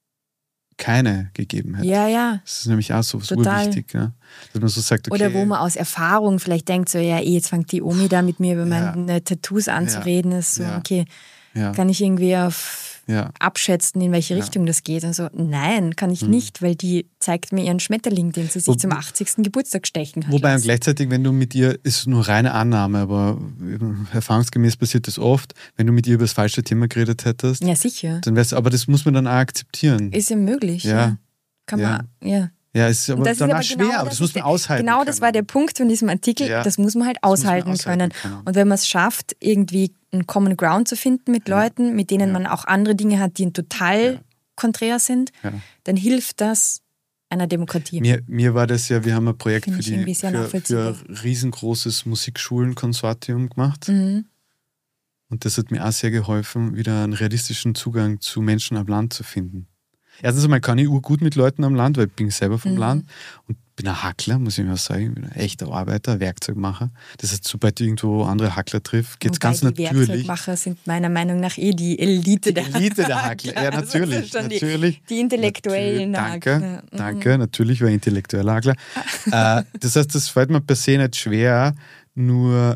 keine gegeben hätte. Ja. Das ist nämlich auch so urwichtig, ja? Dass man so sagt, okay. Oder wo man aus Erfahrung vielleicht denkt, so jetzt fängt die Omi da mit mir über meine Tattoos anzureden, ist so, okay, kann ich irgendwie abschätzen, in welche Richtung das geht. Also nein, kann ich nicht, weil die zeigt mir ihren Schmetterling, den sie sich zum 80. Geburtstag stechen hat. Wobei gleichzeitig, wenn du mit ihr, ist nur reine Annahme, aber erfahrungsgemäß passiert das oft, wenn du mit ihr über das falsche Thema geredet hättest. Ja, sicher. Dann aber das muss man dann auch akzeptieren. Ist ja möglich. Ja. Kann man, Ja, ist aber dann auch schwer, aber das muss man aushalten können. Das war der Punkt von diesem Artikel, das muss man halt aushalten können. Und wenn man es schafft, irgendwie einen Common Ground zu finden mit Leuten, mit denen man auch andere Dinge hat, die total konträr sind, dann hilft das einer Demokratie. Mir war das ja, wir haben ein Projekt für riesengroßes Musikschulenkonsortium gemacht. Und das hat mir auch sehr geholfen, wieder einen realistischen Zugang zu Menschen am Land zu finden. Erstens einmal kann ich gut mit Leuten am Land, weil ich bin selber vom Land und bin ein Hackler, muss ich mal sagen. Ich bin ein echter Arbeiter, Werkzeugmacher. Das heißt, sobald ich irgendwo andere Hackler trifft, geht es ganz natürlich. Die Werkzeugmacher sind meiner Meinung nach die Elite der Hackler. Ja, natürlich. Also natürlich. Die intellektuellen Hackler. Danke, natürlich war ich intellektueller Hackler. Das heißt, das fällt mir per se nicht schwer, nur,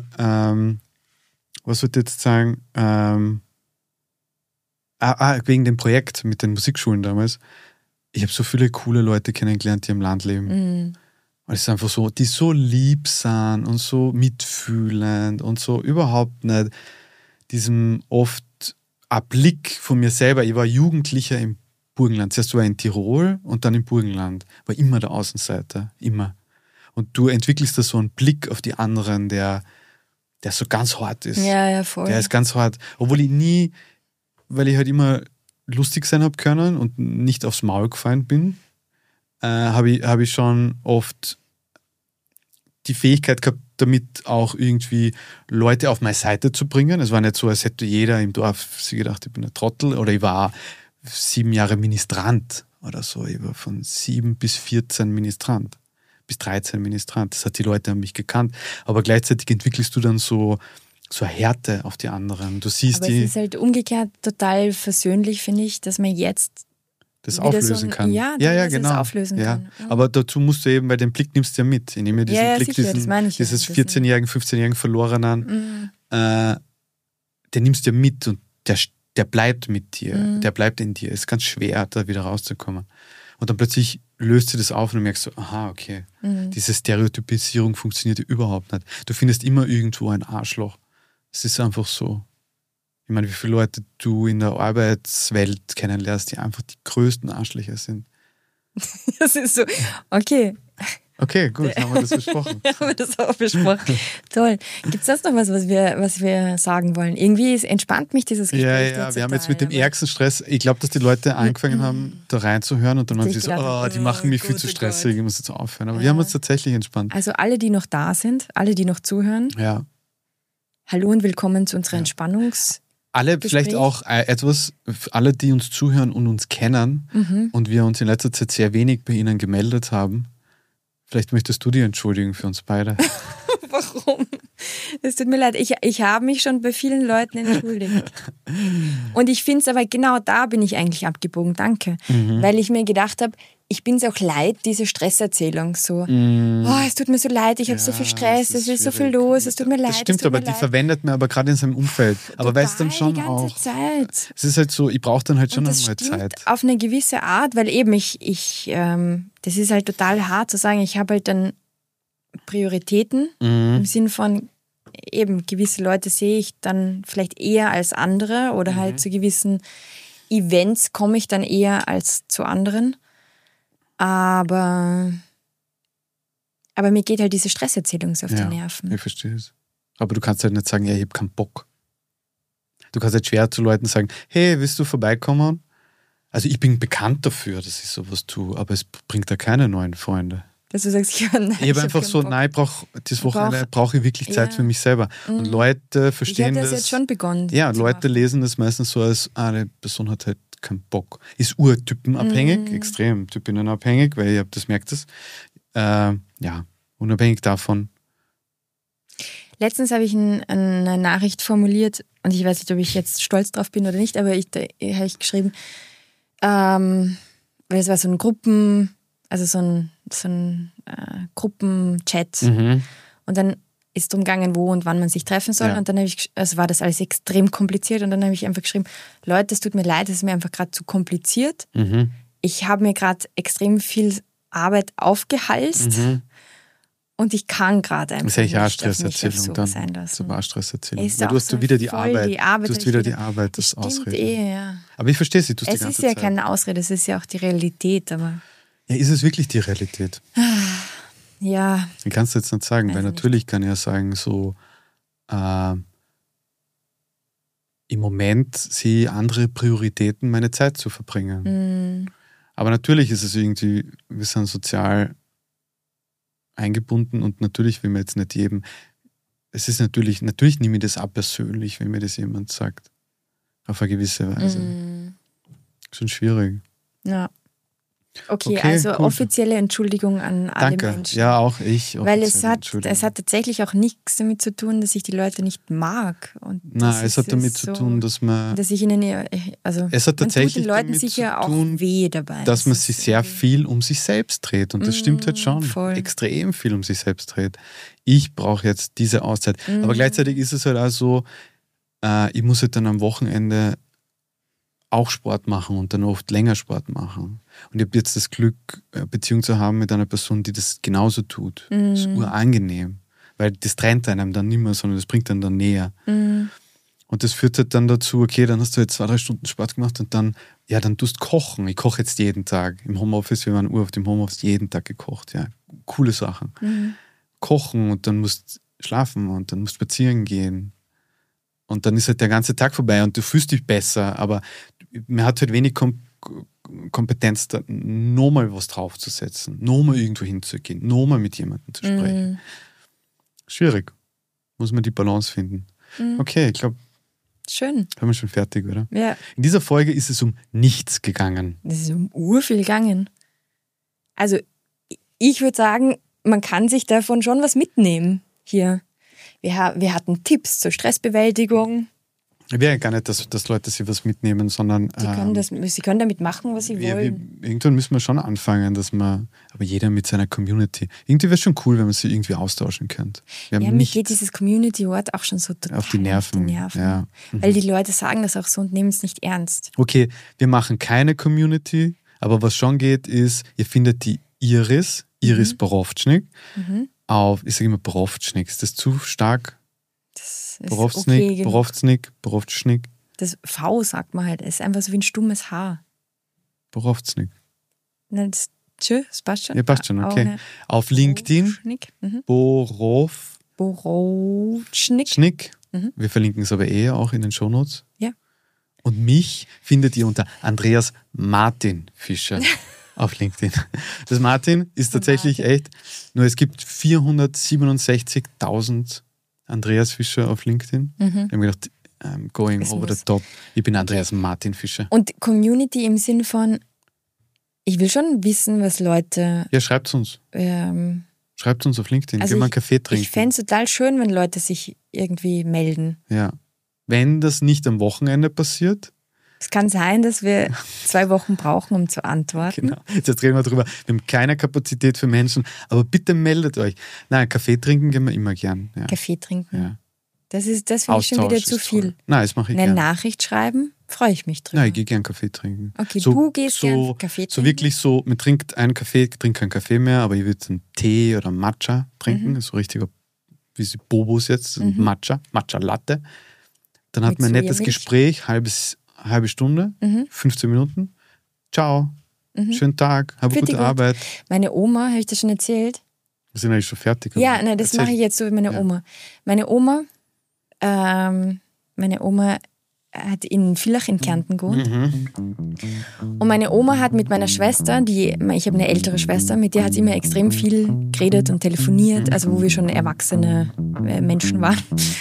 was würde ich jetzt sagen, wegen dem Projekt mit den Musikschulen damals. Ich habe so viele coole Leute kennengelernt, die im Land leben. Und es ist einfach so, die so lieb sind und so mitfühlend und so überhaupt nicht diesem oft ein Blick von mir selber. Ich war Jugendlicher im Burgenland. Zuerst war ich in Tirol und dann im Burgenland. War immer der Außenseiter, immer. Und du entwickelst da so einen Blick auf die anderen, der so ganz hart ist. Ja, voll. Der ist ganz hart. Obwohl weil ich halt immer lustig sein habe können und nicht aufs Maul gefallen bin, habe ich schon oft die Fähigkeit gehabt, damit auch irgendwie Leute auf meine Seite zu bringen. Es war nicht so, als hätte jeder im Dorf sich gedacht, ich bin ein Trottel, oder ich war 7 Jahre Ministrant oder so. Ich war von 7 bis 14 Ministrant, bis 13 Ministrant. Das hat die Leute an mich gekannt. Aber gleichzeitig entwickelst du dann so eine Härte auf die anderen. Du siehst aber es ist halt umgekehrt total versöhnlich, finde ich, dass man jetzt das auflösen kann. Ja, genau. Das auflösen kann. Ja. Aber dazu musst du eben, weil den Blick nimmst du ja mit. Ich nehme diesen Blick, sicher, dieses 14-jährigen, 15-jährigen Verlorenen, den nimmst du ja mit und der bleibt mit dir, der bleibt in dir. Es ist ganz schwer, da wieder rauszukommen. Und dann plötzlich löst du das auf und du merkst so, aha, okay, diese Stereotypisierung funktioniert überhaupt nicht. Du findest immer irgendwo ein Arschloch. Es ist einfach so. Ich meine, wie viele Leute du in der Arbeitswelt kennenlernst, die einfach die größten Arschlöcher sind. Das ist so, okay. Okay, gut, haben wir das besprochen. Haben wir das auch besprochen. Toll. Gibt es sonst noch was wir sagen wollen? Irgendwie entspannt mich dieses Gespräch. Ja, wir haben jetzt mit dem ärgsten Stress, ich glaube, dass die Leute angefangen haben, da reinzuhören und dann haben sie so, die machen mich viel zu stressig, ich muss jetzt aufhören. Aber wir haben uns tatsächlich entspannt. Also alle, die noch da sind, alle, die noch zuhören. Ja. Hallo und willkommen zu unserer Entspannungs- Alle, vielleicht auch etwas, alle, die uns zuhören und uns kennen und wir uns in letzter Zeit sehr wenig bei ihnen gemeldet haben. Vielleicht möchtest du dich entschuldigen für uns beide. Warum? Es tut mir leid, ich habe mich schon bei vielen Leuten entschuldigt. Und ich finde es aber, genau da bin ich eigentlich abgebogen, danke. Weil ich mir gedacht habe, ich bin es auch leid, diese Stresserzählung. So, es tut mir so leid, ich habe so viel Stress, es ist so viel los, es tut mir leid. Das stimmt, aber die verwendet man aber gerade in seinem Umfeld. Aber weißt du dann schon die ganze auch. Zeit. Es ist halt so, ich brauche dann halt schon einmal Zeit. Auf eine gewisse Art, weil eben das ist halt total hart zu sagen, ich habe halt dann Prioritäten im Sinn von eben gewisse Leute sehe ich dann vielleicht eher als andere oder halt zu gewissen Events komme ich dann eher als zu anderen. Aber mir geht halt diese Stresserzählung so auf die Nerven. Ich verstehe es. Aber du kannst halt nicht sagen, ich habe keinen Bock. Du kannst halt schwer zu Leuten sagen, hey, willst du vorbeikommen? Also ich bin bekannt dafür, dass ich sowas tue, aber es bringt da keine neuen Freunde. Dass du sagst, ich habe einfach so, nein, das Wochenende brauche ich wirklich Zeit für mich selber. Und Leute verstehen das. Ich habe das jetzt schon begonnen. Ja, Leute lesen das meistens so als, die Person hat halt keinen Bock. Ist urtypenabhängig, extrem typenabhängig, weil das merkt es. Unabhängig davon. Letztens habe ich eine Nachricht formuliert und ich weiß nicht, ob ich jetzt stolz drauf bin oder nicht, aber habe ich geschrieben, weil es war so ein Gruppenchat. Und dann ist es darum gegangen, wo und wann man sich treffen soll. Und dann war das alles extrem kompliziert und dann habe ich einfach geschrieben, Leute, es tut mir leid, es ist mir einfach gerade zu kompliziert. Ich habe mir gerade extrem viel Arbeit aufgehalst und ich kann gerade einfach nicht auf Stresserzählung dann. Sein lassen. Das war Stresserzählung. Du hast so wieder die Arbeit. Du hast wieder die Arbeit, das Ausreden. Ja. Aber ich verstehe sie, du hast die ganze Es ist ja Zeit. keine Ausrede, es ist ja auch die Realität. Aber ja, ist es wirklich die Realität? Ja. Ich kann es jetzt nicht sagen, weil natürlich kann ich ja sagen, so im Moment sehe ich andere Prioritäten, meine Zeit zu verbringen. Aber natürlich ist es irgendwie, wir sind sozial eingebunden und natürlich will man jetzt nicht jedem, es ist natürlich nehme ich das auch persönlich, wenn mir das jemand sagt. Auf eine gewisse Weise. Schon schwierig. Ja. Okay, also gut. Offizielle Entschuldigung an alle Danke. Menschen. Ja, auch ich. Weil es hat tatsächlich auch nichts damit zu tun, dass ich die Leute nicht mag. Und nein, es hat damit zu tun, dass man... Dass ich ihnen es hat tatsächlich den Leuten sicher auch weh dabei. Dass man sich sehr viel um sich selbst dreht. Und das stimmt halt schon. Voll. Extrem viel um sich selbst dreht. Ich brauche jetzt diese Auszeit. Aber gleichzeitig ist es halt auch so, ich muss halt dann am Wochenende auch Sport machen und dann oft länger Sport machen. Und ich habe jetzt das Glück, Beziehung zu haben mit einer Person, die das genauso tut. Das ist urangenehm, weil das trennt einem dann nicht mehr, sondern das bringt einen dann näher. Und das führt halt dann dazu, okay, dann hast du jetzt 2-3 Stunden Sport gemacht und dann tust du kochen. Ich koche jetzt jeden Tag. Im Homeoffice, wir waren auf dem Homeoffice jeden Tag gekocht. Ja, coole Sachen. Kochen und dann musst du schlafen und dann musst du spazieren gehen. Und dann ist halt der ganze Tag vorbei und du fühlst dich besser, aber man hat halt wenig Kompetenz, da nochmal was draufzusetzen, nochmal irgendwo hinzugehen, nochmal mit jemandem zu sprechen. Schwierig. Muss man die Balance finden. Okay, ich glaube, schön. Haben wir schon fertig, oder? Ja. In dieser Folge ist es um nichts gegangen. Es ist um urviel gegangen. Also ich würde sagen, man kann sich davon schon was mitnehmen hier. Wir hatten Tipps zur Stressbewältigung. Ich will ja gar nicht, dass Leute sich was mitnehmen, sondern sie können damit machen, was sie wollen. Irgendwann müssen wir schon anfangen, aber jeder mit seiner Community. Irgendwie wäre es schon cool, wenn man sich irgendwie austauschen könnte. Mir geht dieses Community-Wort auch schon so total auf die Nerven. Ja. Weil die Leute sagen das auch so und nehmen es nicht ernst. Okay, wir machen keine Community, aber was schon geht, ist, ihr findet die Iris Borowczyk auf, ich sage immer Borowczyk, ist das zu stark? Borowczyk. Das V sagt man halt, es ist einfach so wie ein stummes H. Borowczyk. Das passt schon. Ja, passt schon, okay. Auf LinkedIn. Borowczyk. Wir verlinken es aber auch in den Shownotes. Ja. Und mich findet ihr unter Andreas Martin Fischer auf LinkedIn. Das Martin ist tatsächlich echt, nur es gibt 467.000 Andreas Fischer auf LinkedIn. Ich habe mir gedacht, I'm going over the top. Ich bin Andreas Martin Fischer. Und Community im Sinn von, ich will schon wissen, was Leute... Ja, schreibt uns. Schreibt uns auf LinkedIn. Also Gehen wir einen Kaffee trinken. Ich fände es total schön, wenn Leute sich irgendwie melden. Ja. Wenn das nicht am Wochenende passiert... Es kann sein, dass wir 2 Wochen brauchen, um zu antworten. Genau. Jetzt reden wir drüber. Wir haben keine Kapazität für Menschen, aber bitte meldet euch. Nein, Kaffee trinken gehen wir immer gern. Ja. Kaffee trinken. Ja. Das finde ich schon wieder zu viel. Toll. Nein, das mache ich Eine gern. Nachricht schreiben, freue ich mich drüber. Nein, ich gehe gern Kaffee trinken. Okay, du gehst gern Kaffee trinken? So wirklich so, man trinkt einen Kaffee, trinkt keinen Kaffee mehr, aber ich würde einen Tee oder Matcha trinken. So richtiger, wie sie Bobos jetzt, Matcha Latte. Dann hat man ein nettes Gespräch, halbe Stunde, 15 Minuten. Ciao, schönen Tag, habe gute Arbeit. Meine Oma, habe ich das schon erzählt? Wir sind eigentlich schon fertig. Ja, nein, das mache ich jetzt so wie meine Oma. Meine Oma hat in Villach in Kärnten gewohnt. Und meine Oma hat mit meiner Schwester, ich habe eine ältere Schwester, mit der hat sie immer extrem viel geredet und telefoniert, also wo wir schon erwachsene Menschen waren.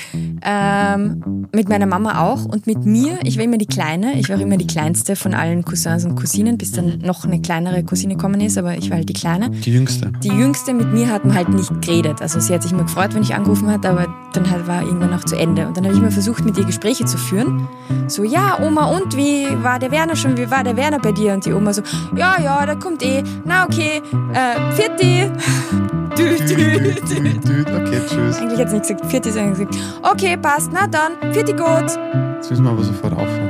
Mit meiner Mama auch und mit mir, ich war immer die Kleine, ich war immer die Kleinste von allen Cousins und Cousinen, bis dann noch eine kleinere Cousine gekommen ist, aber ich war halt die Kleine. Die Jüngste. Die Jüngste, mit mir hat man halt nicht geredet, also sie hat sich immer gefreut, wenn ich angerufen habe, aber dann war irgendwann auch zu Ende. Und dann habe ich immer versucht, mit ihr Gespräche zu führen. So, ja, Oma, und wie war der Werner bei dir? Und die Oma so, ja, der kommt eh. Na, okay, Vierti. Okay, tschüss. Eigentlich hat sie nicht gesagt Vierti, sondern gesagt, okay, passt, na dann, Vierti gut. Jetzt müssen wir aber sofort aufhören.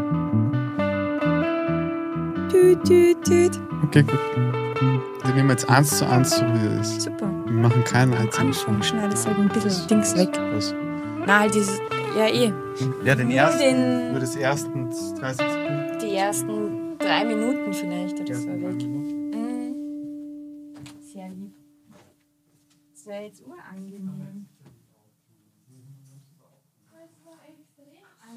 Okay, gut. Wir nehmen jetzt 1:1, so wie es ist. Super. Wir machen keinen einzigen Anfang schneidest halt ein bisschen Dings weg. Was? Na, halt dieses, ja eh. Ja, nur das ersten 30 Sekunden. Die ersten 3 Minuten vielleicht, das war weg. Sehr lieb. Das wäre jetzt urangenehm.